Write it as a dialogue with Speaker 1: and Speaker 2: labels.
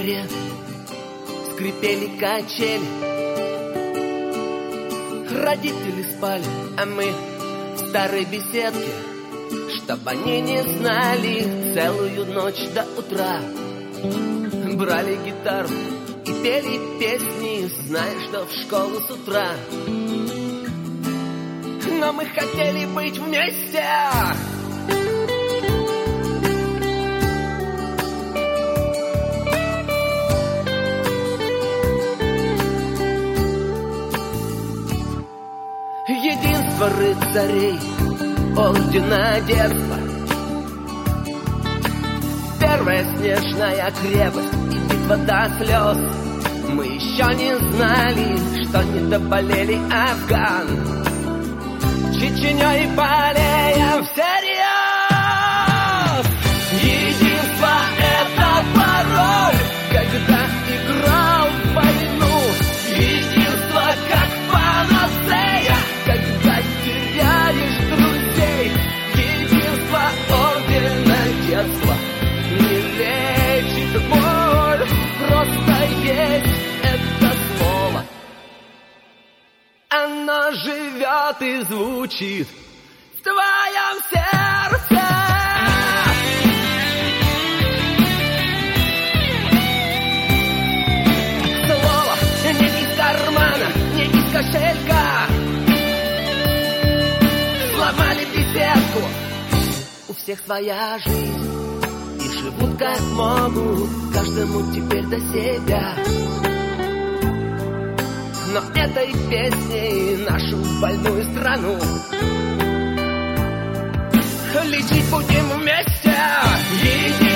Speaker 1: дворе скрипели качели. Родители спали, а мы в старой беседке, чтоб они не знали, целую ночь до утра брали гитару и пели песни, зная, что в школу с утра. Но мы хотели быть вместе. Единство рыцарей ордена детства, первая снежная крепость и битва до слез. Мы еще не знали, что не доболели Афган, Чеченей болеем всерьез. Единство — это пароль, когда играл в войну. Единство как панацея, когда теряешь друзей. Единство ордена детства не лечит боль, просто есть это слово. Оно живет и звучит в твоем сердце. Слово не из кармана, не из кошелька. Сломали беседку, у всех своя жизнь, и живут как могут, каждому теперь до себя. Но этой песней нашу больную страну лечить будем вместе.